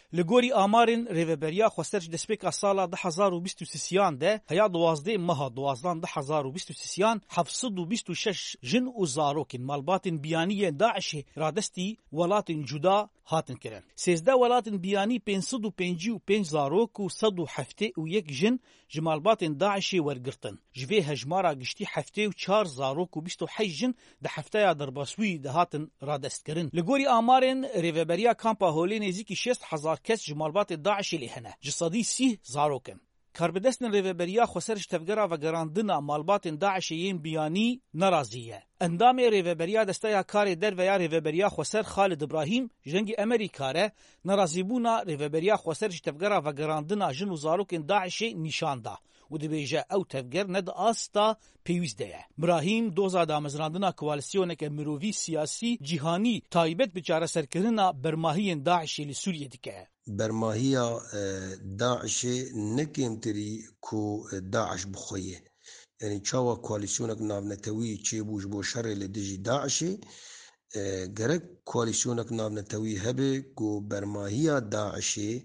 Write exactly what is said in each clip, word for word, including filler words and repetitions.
لگوری آمارن ریوبریا خواسترش دسپیکا سالا ده هزار و بیست و سیان ده هیا دوازده مها دوازدان ده هزار و بیست و سیان هفتصد و بیست و شش جن و زاروکن مالباتن بیانی داعش رادستی ولاتن جدا هاتن کرن. سیزده ولاتن بیانی پنجصد و پنجی و پنج زاروک و صد و هفته و یک جن جمالباتن داعش ورگرتن. جوی هجمارا گشتی هفته و چار زاروک و بیست و هشت جن ده هفته یا درباسوی ده هاتن رادست کرن. لگوری آمارن ریوبریا کامپا هولی نزیکی شست هزار کس جمالبات داعش لیهنه. جسادی سی زاروکن. کاربدستن ریوبریا خسرش تفگرا و گراندنا مالبات داعش ین بیانی نرازیه. اندام ریوبریا دسته کار در و یا ریوبریا خسر خالد ابراهیم جنگی امریکاره نرازیبونا ریوبریا خسرش تفگرا و گراندنا جن و زاروک داعش نشان ده. و دبیجه او تفگر ند آستا پیوزده. ابراهیم دوزا دامزراندنا کوالسیونه که مرووی سیاسی جهانی تایبت بچاره سرکرنا برماهی داعش لسوریه دیگه. برماهی داعش نکمتری کو داعش بخویه. یعنی چاوا کوالسیونک ناونتوی چی بوش بو شر لدجی داعشی گرک کوالسیونک ناونتوی هبه کو برماهی داعشی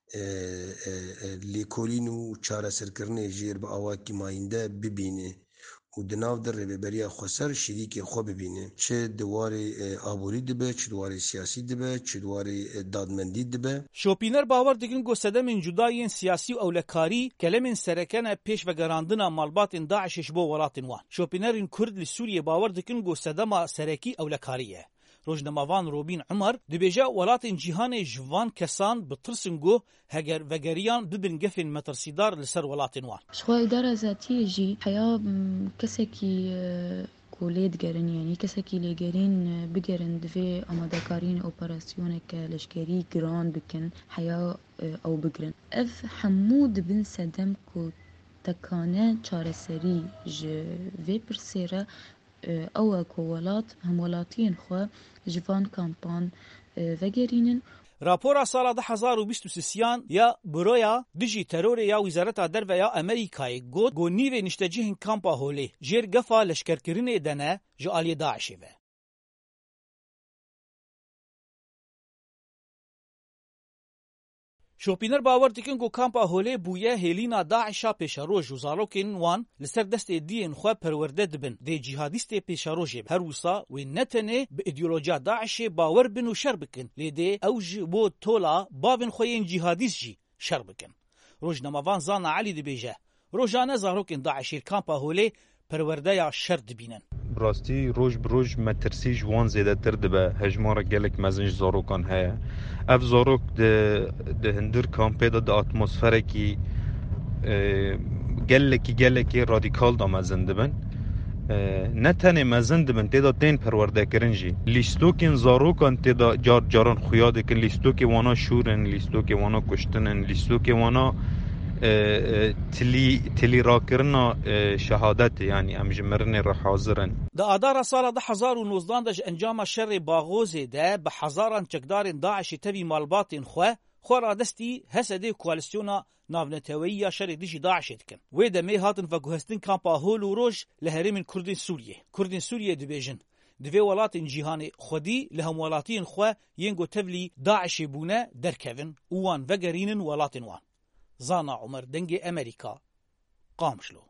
لیکولینو چاره سرکرنه جیر با آواکی ماینده ببینه و دناو در ریوبریا خسر شریک خو ببینه چه دوار آبوری دبه چه دوار سیاسی دبه چه دوار دادمندی دبه. شوپینر باور دکن گو سدمین جدایین سیاسی و اولکاری کلمین سرکن پیش و گراندنا مالبات داعشش بو ولاتن وان. شوپینرین کرد لسوریه باور دکن گو سدما سرکی اولکاریه. روجنماوان روبین عمر دبیجا ولاتن جیهان جوان کسان بترسنگو هگر وگریان ببن گفن مترسیدار لسر ولاتن وان. شخوا اداره ذاتی جی حیا کسی کی کولید گرن یعنی کسی کی لگرین بگرن دوی آمادکارین اپراسیون که لشکری گران بکن حیا او بگرن. اف حمود بن سدم کو تکانه چاره سری ج وی پرسیره او کوالات هم ولاتین خو جوان کامپان وگرینن. راپورا سالا ده هزار و بیست و سیان یا برویا دجی ترور یا وزارت در و یا امریکای گود گو نیو نشتجیهن کامپا هولی جیر گفا لشکرکرین دنه جعالی داعشی و. شوپینر باور دکن گو کامپا هولی بویه هلینا داعشا پیشاروج و زالوکن وان لسر دست دین خواه پرورده دبن دی جهادیست پیشاروجه هر وصا و نتنه به ایدئولوژیا داعش باور بن و شر بکن لیده اوج بو تولا باون خوین جهادیست جی شر بکن. روجنماوان زانا علی دبیجه روجانه زالوکن داعشیر کامپا هولی پرورده یا شر دبینن. براستی روز بروز مترسی جوان زیاده تر دبه هجمار گلک مزنج زاروکان هیا. اف زاروک ده ده هندر کامپه ده ده اتمسفره کی گلکی گلکی رادیکال دا مزن دبن. نه تنه مزن دبن تیدا تین پرورده کرنجی. لیستوکین زاروکان تیدا جار جاران خویاده کن لیستوکی وانا شورن لیستوکی وانا کشتنن لیستوکی وانا تلی تلی راکرنا شهادت یعنی امجمرن را حاضرن. دا آدار سال ده هزار و نوزدان دش انجام شر باغوزه ده به هزاران چکدار داعش تبی مالبات خواه خورا دستی هسده کوالسیونا ناونتویی شر دیجی داعش دکن. و ده می هاتن و گوهستن کامپا هول و روش لهرمین کردین سوریه. کردین سوریه دبیجن. دوی ولاتین جیهان خودی لهم ولاتین خواه ینگو تبلی داعش بونه درکوین وان وگرینن ولاتین وان. زانا عمر دنگ امریکا قامشلو